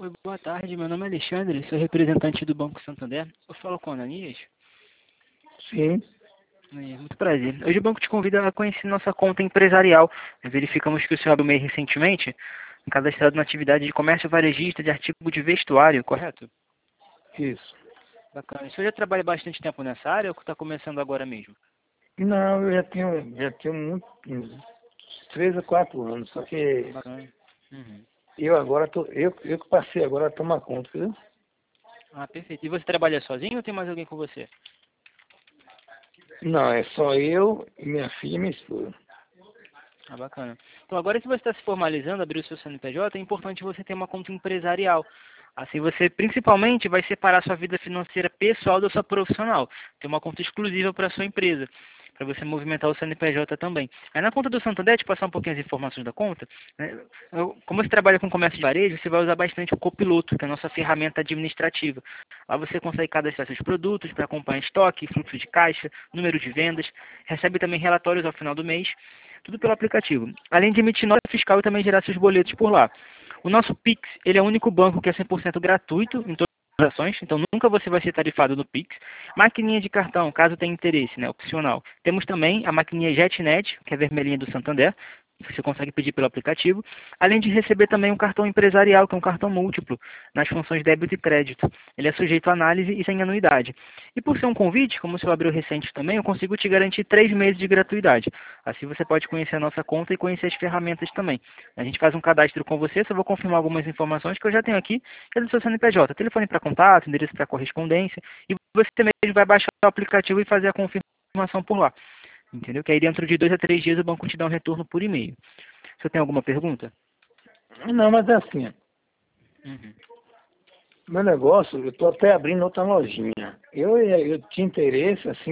Oi, boa tarde. Meu nome é Alexandre, sou representante do Banco Santander. Eu falo com o Ananias. Sim, Muito prazer. Hoje o banco te convida a conhecer nossa conta empresarial. Verificamos que o senhor abriu MEI recentemente, cadastrado na atividade de comércio varejista de artigo de vestuário, correto? isso. Bacana. O senhor já trabalha bastante tempo nessa área ou está começando agora mesmo? Não, eu já tenho uns 3 a 4 anos, só que Bacana. Uhum. eu que passei agora a tomar conta, viu? Ah, perfeito. E você trabalha sozinho ou tem mais alguém com você? Não, é só eu, minha filha e minha esposa. Ah, bacana. Então, agora que você está se formalizando, abrir o seu CNPJ, é importante você ter uma conta empresarial. Assim, você principalmente vai separar sua vida financeira pessoal da sua profissional. Ter uma conta exclusiva para a sua empresa, para você movimentar o CNPJ também. Aí na conta do Santander, te passar um pouquinho as informações da conta, né? Como você trabalha com comércio de varejo, você vai usar bastante o Copiloto, que é a nossa ferramenta administrativa. Lá você consegue cadastrar seus produtos para acompanhar estoque, fluxo de caixa, número de vendas, recebe também relatórios ao final do mês, tudo pelo aplicativo. Além de emitir nota fiscal e também gerar seus boletos por lá. O nosso Pix, ele é o único banco que é 100% gratuito em todas as ações, então nunca você vai ser tarifado no Pix. Maquininha de cartão, caso tenha interesse, né, opcional. Temos também a maquininha JetNet, que é a vermelhinha do Santander, você consegue pedir pelo aplicativo, além de receber também um cartão empresarial, que é um cartão múltiplo, nas funções débito e crédito. Ele é sujeito a análise e sem anuidade. E por ser um convite, como o seu abriu recente também, eu consigo te garantir 3 meses de gratuidade. Assim você pode conhecer a nossa conta e conhecer as ferramentas também. A gente faz um cadastro com você, só vou confirmar algumas informações que eu já tenho aqui, que é do seu CNPJ, telefone para contato, endereço para correspondência, e você mesmo vai baixar o aplicativo e fazer a confirmação por lá. Entendeu? Que aí dentro de 2 a 3 dias o banco te dá um retorno por e-mail. Você tem alguma pergunta? Não, mas é assim, ó, Uhum. meu negócio, eu estou até abrindo outra lojinha. Eu tinha interesse, assim,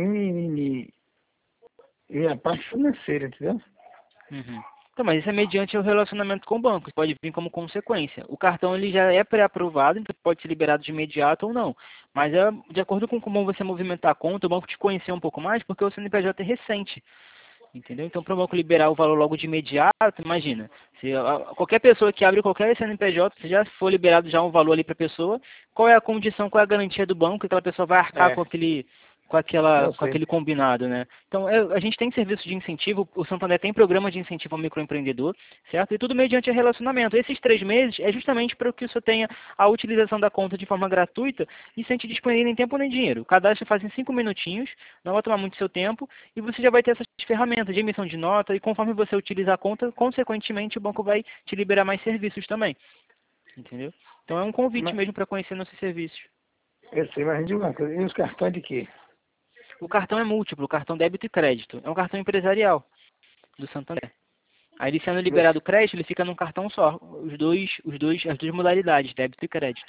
em minha parte financeira, entendeu? Uhum. Então, mas isso é mediante o relacionamento com o banco, isso pode vir como consequência. O cartão ele já é pré-aprovado, então pode ser liberado de imediato ou não. Mas é de acordo com como você movimentar a conta, o banco te conhecer um pouco mais, porque o CNPJ é recente. Entendeu? Então, para o banco liberar o valor logo de imediato, imagina, se qualquer pessoa que abre qualquer CNPJ, se já for liberado já um valor ali para a pessoa, qual é a condição, qual é a garantia do banco que aquela pessoa vai arcar É, com aquele, eu com sei. aquele combinado, né? Então, a gente tem serviço de incentivo, o Santander tem programa de incentivo ao microempreendedor, certo? E tudo mediante relacionamento. Esses 3 meses é justamente para que o senhor tenha a utilização da conta de forma gratuita e sem te disponibilizar nem tempo nem dinheiro. O cadastro faz em 5 minutinhos, não vai tomar muito seu tempo, e você já vai ter essas ferramentas de emissão de nota, e conforme você utilizar a conta, consequentemente o banco vai te liberar mais serviços também. Entendeu? Então é um convite Mas, mesmo para conhecer nossos serviços. eu sei, mas me diga uma coisa, e os cartões de quê? O cartão é múltiplo, o cartão débito e crédito. É um cartão empresarial do Santander. Aí ele sendo Meus, liberado o crédito, ele fica num cartão só. As duas modalidades, débito e crédito.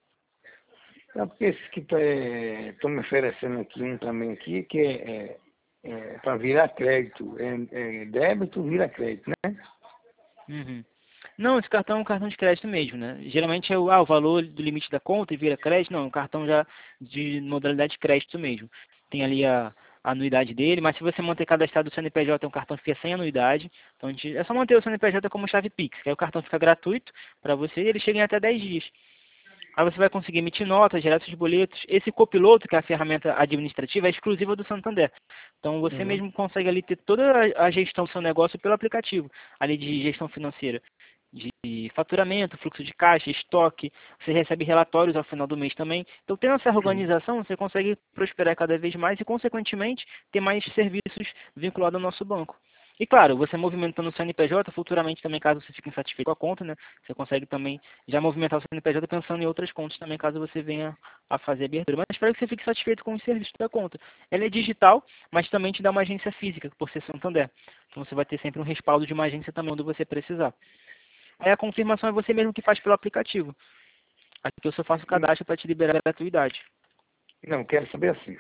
é porque esses que estão me oferecendo aqui, um também aqui, que é para virar crédito, débito vira crédito, né? Uhum. Não, esse cartão é um cartão de crédito mesmo, né? Geralmente é o valor do limite da conta e vira crédito. Não, é um cartão já de modalidade de crédito mesmo. Tem ali a anuidade dele, mas se você manter cadastrado o CNPJ, é um cartão que fica sem anuidade. Então é só manter o CNPJ como chave Pix, que aí o cartão fica gratuito para você e ele chega em até 10 dias. Aí você vai conseguir emitir notas, gerar seus boletos. Esse copiloto, que é a ferramenta administrativa, é exclusiva do Santander. Então você Uhum. mesmo consegue ali ter toda a gestão do seu negócio pelo aplicativo, ali de gestão financeira, de faturamento, fluxo de caixa, estoque. Você recebe relatórios ao final do mês também. Então tendo essa Uhum. organização, você consegue prosperar cada vez mais e, consequentemente, ter mais serviços vinculados ao nosso banco. E claro, você movimentando o CNPJ, futuramente também, caso você fique insatisfeito com a conta, né? Você consegue também já movimentar o CNPJ pensando em outras contas também, caso você venha a fazer abertura. Mas espero que você fique satisfeito com os serviços da conta. Ela é digital, mas também te dá uma agência física, por ser Santander. Então você vai ter sempre um respaldo de uma agência também quando você precisar. Aí a confirmação é você mesmo que faz pelo aplicativo. Aqui eu só faço o cadastro para te liberar a gratuidade. Não, quero saber assim.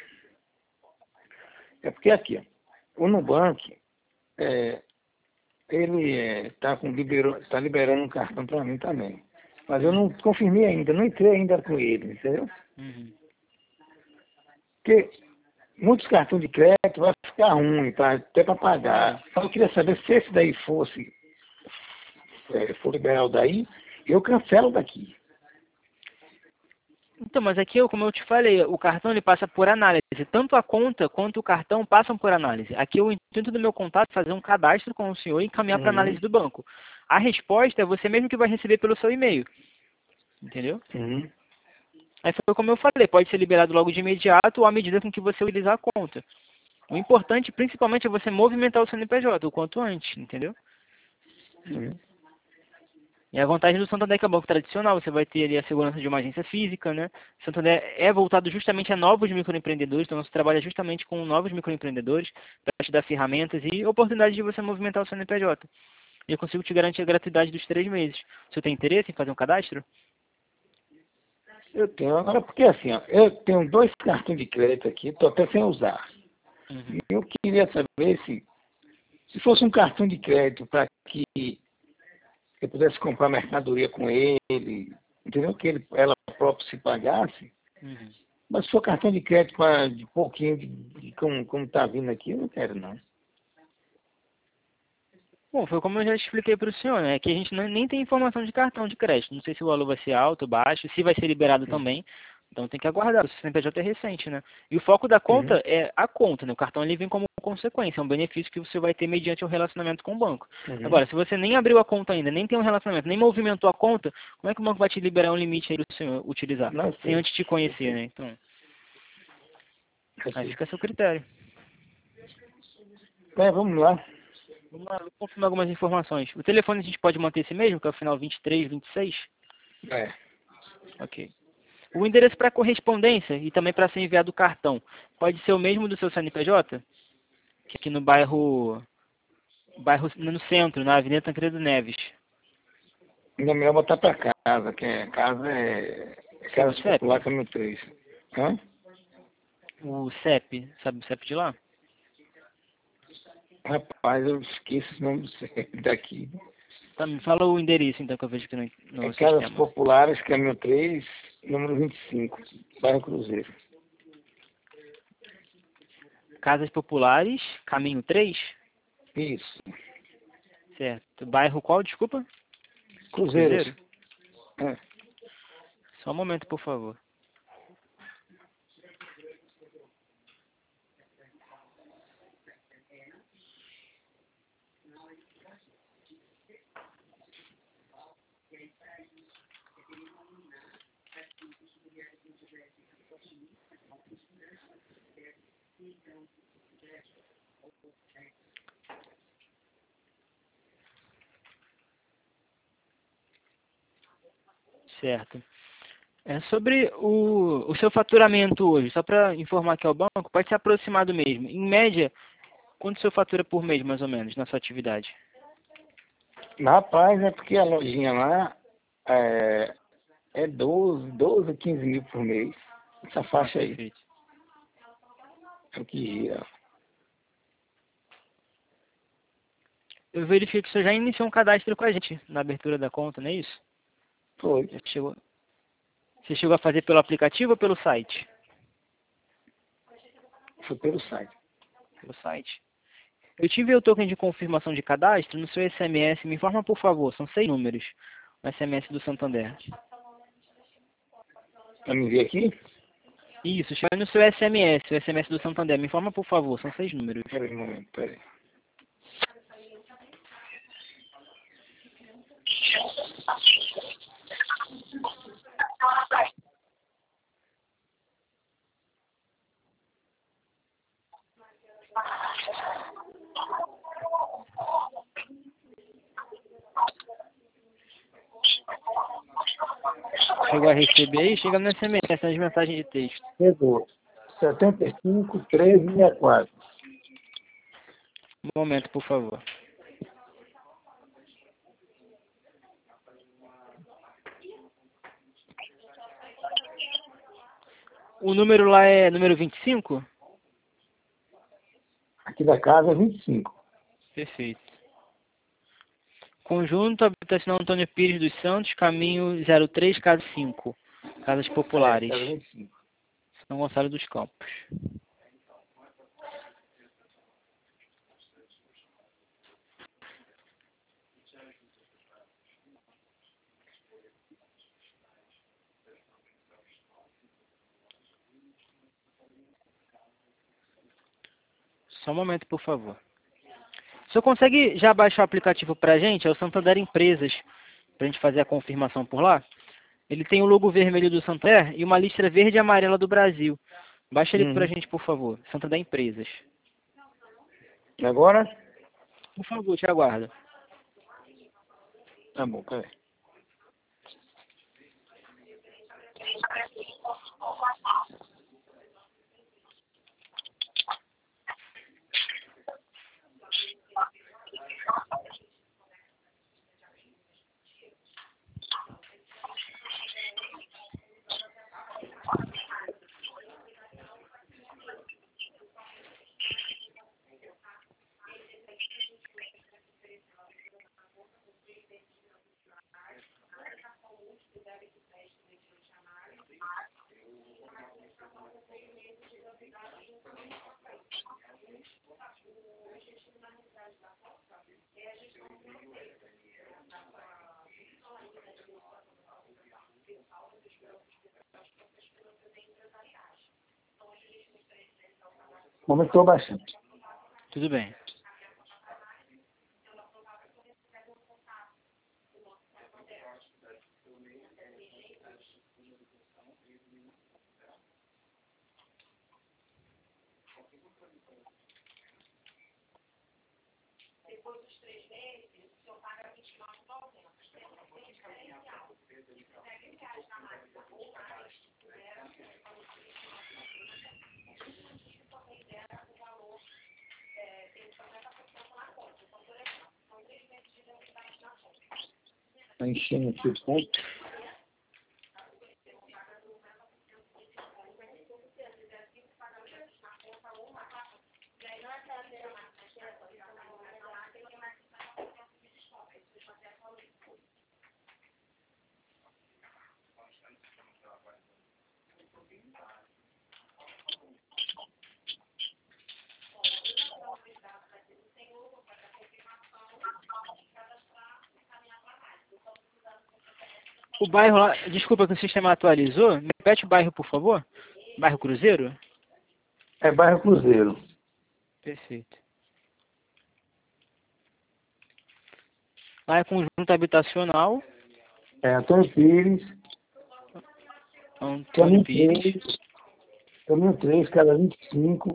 É porque aqui, ó, o Nubank, é, ele tá liberando um cartão para mim também. Mas eu não Uhum, confirmei ainda, não entrei ainda com ele, entendeu? uhum, Porque muitos cartões de crédito vai ficar ruim, até para pagar. Só eu queria saber se esse daí for liberar o daí, eu cancelo daqui. Então, mas aqui, como eu te falei, o cartão ele passa por análise. Tanto a conta quanto o cartão passam por análise. Aqui o intuito do meu contato é fazer um cadastro com o senhor e encaminhar para Uhum. análise do banco. A resposta é você mesmo que vai receber pelo seu e-mail. Entendeu? Uhum. Aí foi como eu falei, pode ser liberado logo de imediato ou à medida com que você utilizar a conta. O importante, principalmente, é você movimentar o CNPJ o quanto antes, entendeu? Uhum. E a vantagem do Santander que é banco tradicional, você vai ter ali a segurança de uma agência física, né? O Santander é voltado justamente a novos microempreendedores, então você trabalha justamente com novos microempreendedores para te dar ferramentas e oportunidades de você movimentar o CNPJ. E eu consigo te garantir a gratuidade dos 3 meses. Você tem interesse em fazer um cadastro? Eu tenho, agora porque assim, ó, eu tenho 2 cartões de crédito aqui, estou até sem usar. E Uhum. eu queria saber se fosse um cartão de crédito para que eu pudesse comprar mercadoria com ele, entendeu? Que ela própria se pagasse. Uhum. Mas se for cartão de crédito pra, de pouquinho, de como está vindo aqui, eu não quero não. Bom, foi como eu já expliquei para o senhor, né? Que a gente nem tem informação de cartão de crédito. Não sei se o valor vai ser alto, baixo, se vai ser liberado também. Então tem que aguardar. O CNPJ é recente, né? E o foco da Uhum. conta é a conta, né? O cartão ele vem como consequência, é um benefício que você vai ter mediante o relacionamento com o banco. Uhum. Agora, se você nem abriu a conta ainda, nem tem um relacionamento, nem movimentou a conta, como é que o banco vai te liberar um limite aí para o senhor utilizar? Não Sem sei, antes te eu conhecer, sei, né? Então, eu aí sei. fica a seu critério. Vamos lá. Vamos lá, vou confirmar algumas informações. O telefone a gente pode manter esse mesmo, que é o final 23, 26? É. Ok. O endereço para correspondência e também para ser enviado o cartão pode ser o mesmo do seu CNPJ? Que aqui no bairro no centro, na Avenida Tancredo Neves. Ainda é melhor botar para casa, que é Seu Casa Popular CEP? Caminho 3. Hã? O CEP, sabe o CEP de lá? Rapaz, eu esqueço o nome do centro daqui. Tá, me fala o endereço então que eu vejo aqui É no Casas sistema. Populares, Caminho 3, número 25, bairro Cruzeiro. Casas Populares, Caminho 3? Isso. Certo. Bairro qual, desculpa? Cruzeiros. Cruzeiro? É. Só um momento, por favor. Certo. É sobre o seu faturamento hoje, só para informar aqui ao banco, pode ser aproximado mesmo. Em média, quanto o senhor fatura por mês, mais ou menos, na sua atividade? Rapaz, é porque a lojinha lá é 12 a 15 mil por mês. Essa Ah, faixa aí. perfeito. É o que gira. Eu verifico que o senhor já iniciou um cadastro com a gente na abertura da conta, não é isso? Foi. Já chegou, você chegou a fazer pelo aplicativo ou pelo site? Foi pelo site. Pelo site. Eu tive o token de confirmação de cadastro no seu SMS. Me informa, por favor, são 6 números. O SMS do Santander. Pra me ver aqui? Isso, chega no seu SMS, o SMS do Santander. Me informa, por favor, são 6 números. Peraí um momento, peraí. Chegou a receber aí? Chega no SMS, nas mensagens de texto. Chegou. 75 1364. Um momento, por favor. O número lá é número 25. Aqui da casa é 25. Perfeito. Conjunto Habitacional Antônio Pires dos Santos, caminho 03, casa 5. Casas É, Populares. casa 25. São Gonçalo dos Campos. Só um momento, por favor. O senhor consegue já baixar o aplicativo para a gente? É o Santander Empresas, para a gente fazer a confirmação por lá. Ele tem o logo vermelho do Santander e uma listra verde e amarela do Brasil. Baixa ele para a Uhum. gente, por favor. Santander Empresas. Agora? Por favor, te aguardo. Tá bom, peraí. Como estou baixando. Tudo bem. Tá enchendo aqui o ponto. O bairro lá, desculpa que o sistema atualizou. Me repete o bairro, por favor. Bairro Cruzeiro? É bairro Cruzeiro. Perfeito. Lá é conjunto habitacional. É Antônio Pires. Antônio Caminho Pires. 3. Caminho 3, cada 25.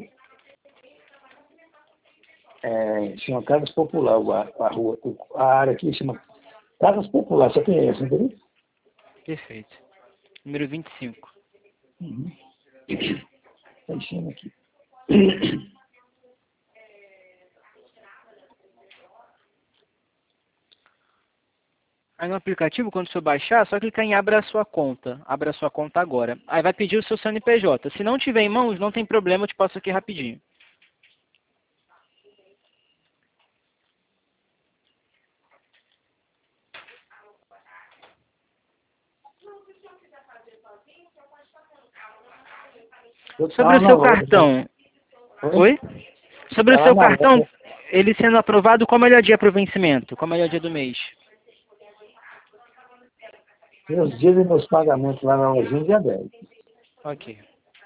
Chama Casas Popular, a rua. A área aqui chama Casas Popular, só tem essa, entendeu? Perfeito. Número 25. Uhum. Tá enchendo aqui. Aí no aplicativo, quando você baixar, é só clicar em Abra a sua conta. Abra a sua conta agora. Aí vai pedir o seu CNPJ. Se não tiver em mãos, não tem problema, eu te passo aqui rapidinho. Sobre o seu cartão. Oi? Sobre o seu cartão, ele sendo aprovado, qual é o melhor dia para o vencimento? Qual é o melhor dia do mês? Meus dias e meus pagamentos lá na lojinha, dia 10. Ok.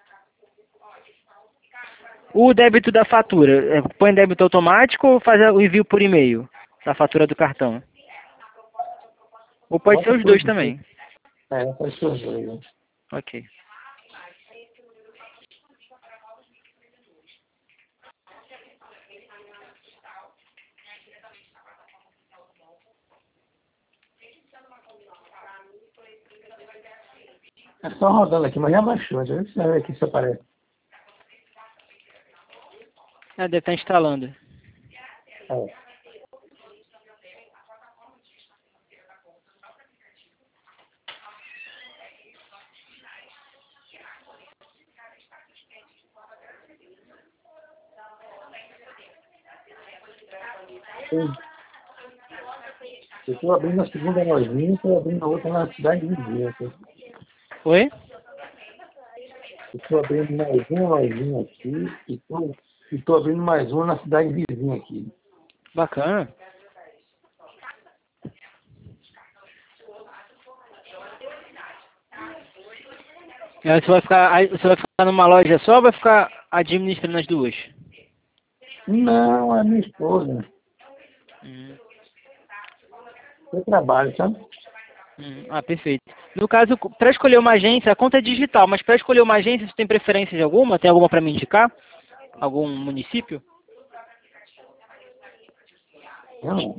O débito da fatura, põe débito automático ou faz o envio por e-mail da fatura do cartão? Ou pode ser os dois também? Pode ser os dois. Né? Ok. É só rodando aqui, mas já baixou. Deixa eu ver aqui se aparece. Deve estar instalando. É. Eu estou abrindo a segunda lojinha, estou abrindo a outra na cidade vizinha. Oi? Estou abrindo mais uma lojinha aqui e estou abrindo mais uma na cidade vizinha aqui. Bacana. E aí você vai ficar numa loja só ou vai ficar administrando as duas? Não, a minha esposa. Hum. Eu trabalho, sabe? Ah, perfeito. No caso, para escolher uma agência, a conta é digital, mas para escolher uma agência, você tem preferência de alguma? Tem alguma para me indicar? Algum município? Não.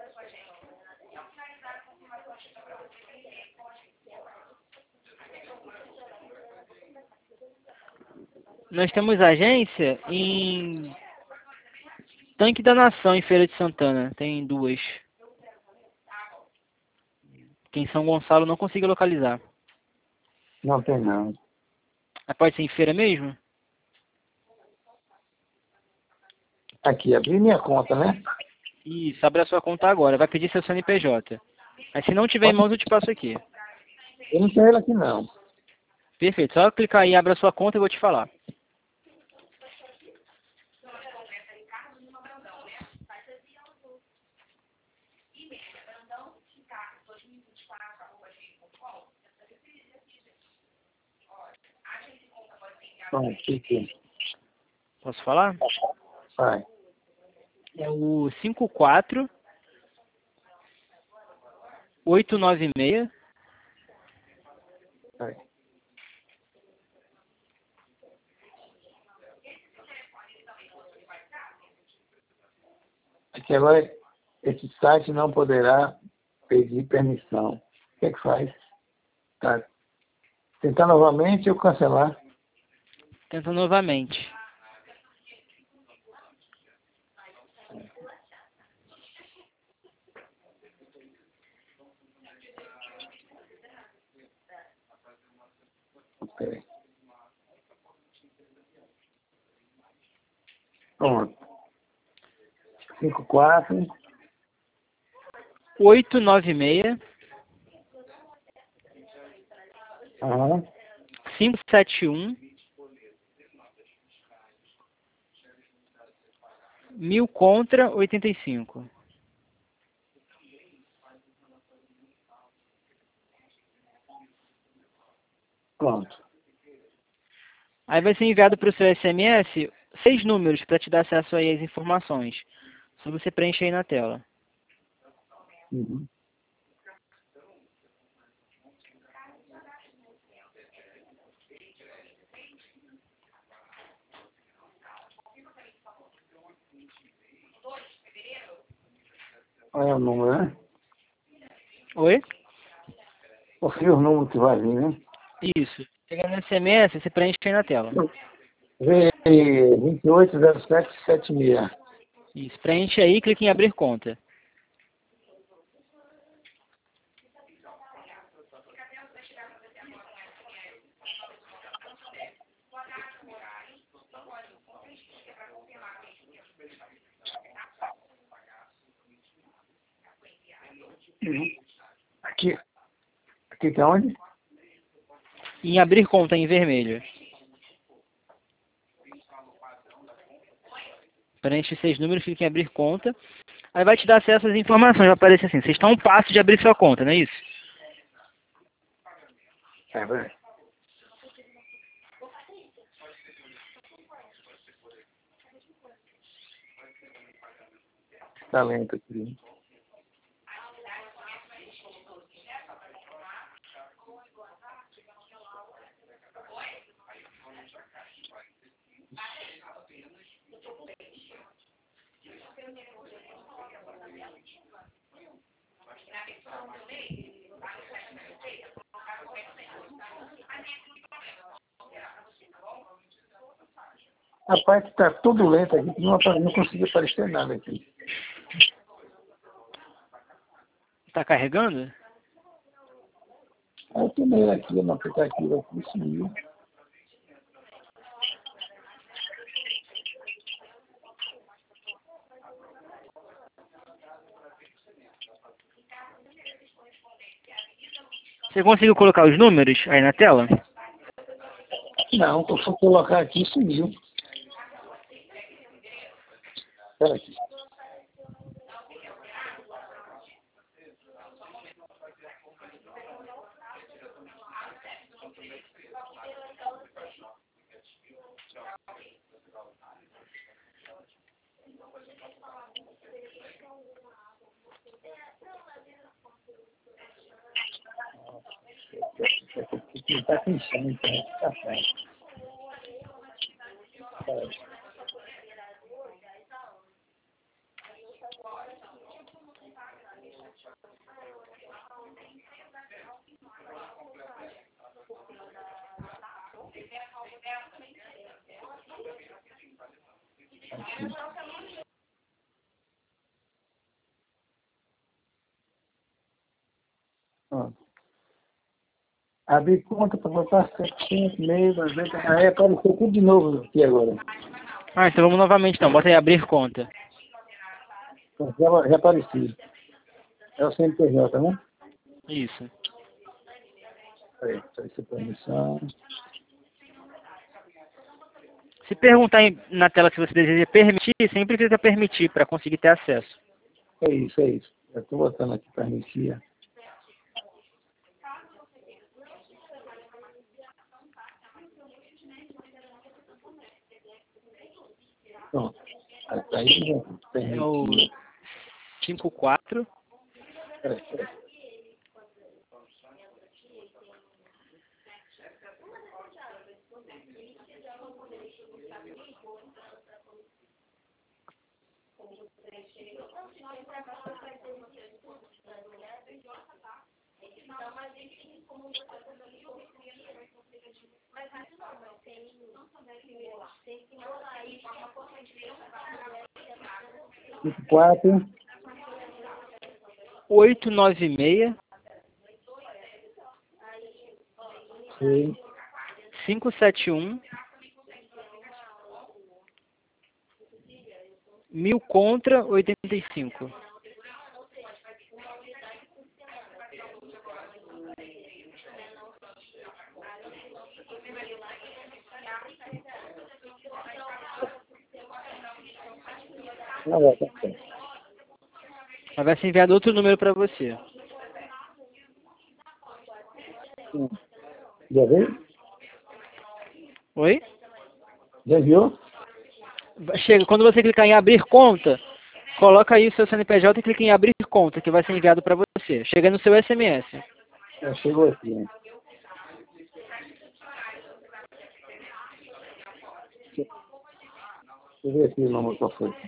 Nós temos agência em Tanque da Nação, em Feira de Santana. Tem duas. Que em São Gonçalo não consigo localizar. Não tem não. Mas pode ser em feira mesmo? Aqui, abri minha conta, né? Isso, abre a sua conta agora. Vai pedir seu CNPJ. Mas se não tiver em mãos, eu te passo aqui. Eu não tenho ele aqui não. Perfeito. Só clicar aí, abre a sua conta e eu vou te falar. Bom, fique. Posso falar? Vai. É o 54896 Vai. Aqui agora, esse site não poderá pedir permissão. O que é que faz? Tá. Tentar novamente ou cancelar? Tenta novamente. Ok. Pronto. 54. 896 Aham. 571 1000 contra 85. Pronto. Aí vai ser enviado para o seu SMS 6 números para te dar acesso aí às informações. Só você preenche aí na tela. Uhum. Olha o número, né? Oi? Confia o número que vai vir, né? Isso. Chegando no SMS, você preenche aí na tela. Vê aí, 280776. Isso. Preenche aí e clique em abrir conta. Uhum. Aqui. Aqui tá onde? E em abrir conta em vermelho. Preenche 6 números, clique em abrir conta. Aí vai te dar acesso às informações. Vai aparecer assim, vocês estão a um passo de abrir sua conta, não é isso? É, vai. Tá lento aqui. Rapaz, tá tudo lento aqui, não consegui aparecer nada aqui. Está carregando? Aí eu tomei aqui no aplicativo aqui, sumiu. Você conseguiu colocar os números aí na tela? Não, se eu for colocar aqui, sumiu. Espera aqui. Porque está com enchente, né? Tá certo. Ó. Abrir conta para botar 700, meio, 90. Aí apareceu tudo de novo aqui agora. Ah, então vamos novamente então. Bota aí abrir conta. Já apareceu. É o CNPJ, né? Isso. Aí, essa permissão. Se perguntar na tela se você deseja permitir, sempre clica permitir para conseguir ter acesso. É isso, é isso. Eu estou botando aqui permitir. Pronto. Aí, É o permitir. 54. Peraí. Quatro, 896 seis, 571 1000 contra 85. na volta. Mas vai ser enviado outro número para você. Já veio? Oi? Já viu? Chega, quando você clicar em abrir conta, coloca aí o seu CNPJ e clica em abrir conta, que vai ser enviado para você. Chega no seu SMS. Já chegou aqui, né? Deixa eu ver aqui o número qual foi.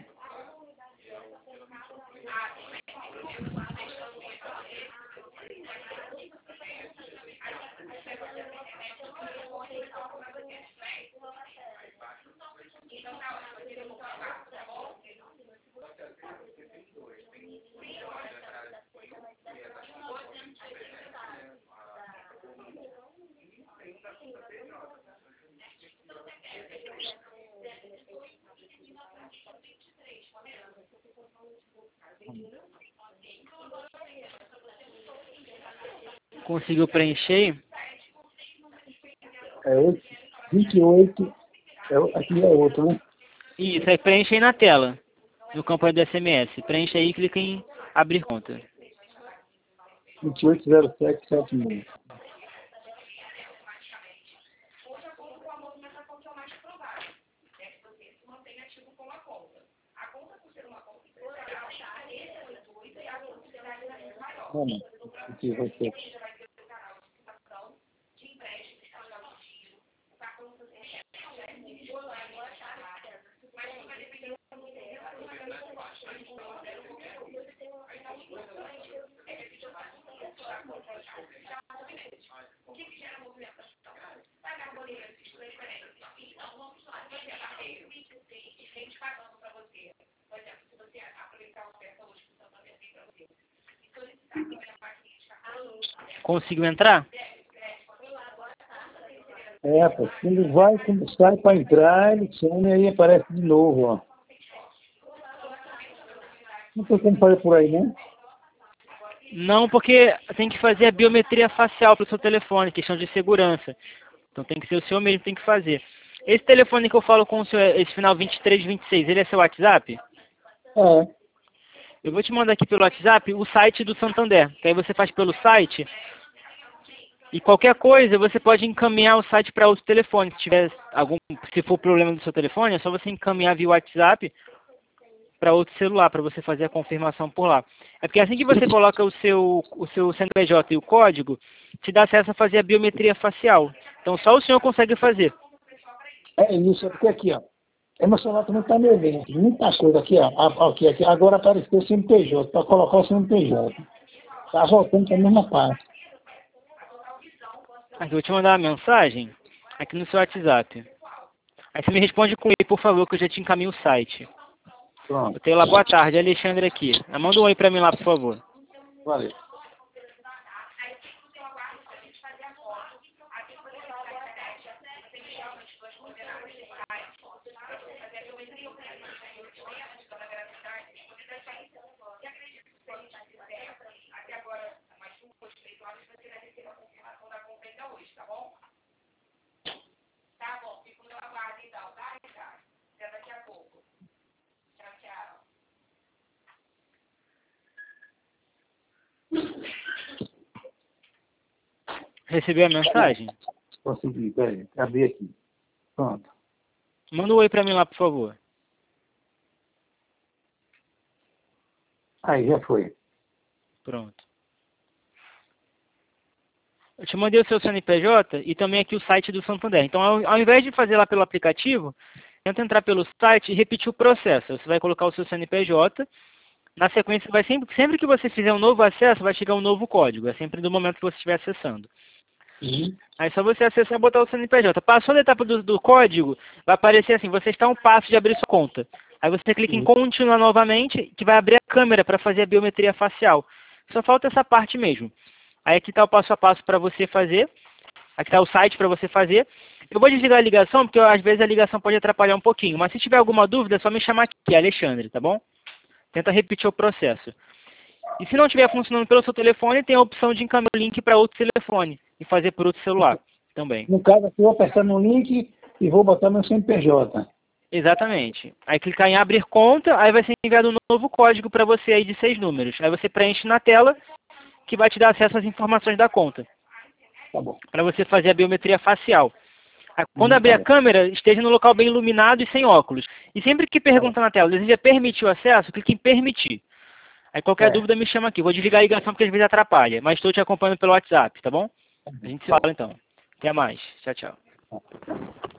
Conseguiu preencher? É 28. Aqui é outro, né? Isso, aí preenche aí na tela, no campo do SMS. Preenche aí e clica em abrir conta. 280776. Vamos, aqui vai ser. Conseguiu entrar? É, pô, quando sai para entrar, ele some e aí aparece de novo, ó. Não tem como fazer por aí, né? Não, porque tem que fazer a biometria facial para o seu telefone, questão de segurança. Então tem que ser o seu mesmo que tem que fazer. Esse telefone que eu falo com o seu, esse final 2326, ele é seu WhatsApp? É. Eu vou te mandar aqui pelo WhatsApp o site do Santander, que aí você faz pelo site. E qualquer coisa, você pode encaminhar o site para outro telefone. Se for problema do seu telefone, é só você encaminhar via WhatsApp para outro celular, para você fazer a confirmação por lá. É porque assim que você coloca o seu CNPJ e o código, te dá acesso a fazer a biometria facial. Então só o senhor consegue fazer. É isso, é porque aqui, ó. Meu celular também está meio bem. Muita coisa aqui, ó. Aqui. Agora apareceu o CNPJ, para colocar o CNPJ. Está voltando para a mesma parte. Aqui, eu vou te mandar uma mensagem aqui no seu WhatsApp. Aí você me responde com e-mail, por favor, que eu já te encaminho o site. Pronto. Eu tenho lá, boa tarde, Alexandre aqui. Manda um oi para mim lá, por favor. Valeu. Recebeu a mensagem? Consegui, peraí. Abri aqui. Pronto. Manda um oi para mim lá, por favor. Aí, já foi. Pronto. Eu te mandei o seu CNPJ e também aqui o site do Santander. Então, ao invés de fazer lá pelo aplicativo, tenta entrar pelo site e repetir o processo. Você vai colocar o seu CNPJ. Na sequência, vai sempre que você fizer um novo acesso, vai chegar um novo código. É sempre do momento que você estiver acessando. Aí só você acessar e botar o CNPJ. Passou da etapa do código, vai aparecer assim, você está a um passo de abrir sua conta. Aí você clica em continuar novamente, que vai abrir a câmera para fazer a biometria facial. Só falta essa parte mesmo. Aí aqui está o passo a passo para você fazer. Aqui está o site para você fazer. Eu vou desligar a ligação, porque às vezes a ligação pode atrapalhar um pouquinho. Mas se tiver alguma dúvida, é só me chamar aqui, Alexandre, tá bom? Tenta repetir o processo. E se não estiver funcionando pelo seu telefone, tem a opção de encaminhar o link para outro telefone e fazer por outro celular também. No caso aqui, eu vou apertar no link e vou botar meu CNPJ. Exatamente. Aí clicar em abrir conta, aí vai ser enviado um novo código para você aí de 6 números. Aí você preenche na tela, que vai te dar acesso às informações da conta. Tá bom. Para você fazer a biometria facial. Aí, quando abrir a câmera, esteja no local bem iluminado e sem óculos. E sempre que pergunta na tela, deseja permitir o acesso, clique em permitir. Aí qualquer dúvida me chama aqui. Vou desligar a ligação porque às vezes atrapalha. Mas estou te acompanhando pelo WhatsApp, tá bom? A gente se fala então. Até mais. Tchau, tchau.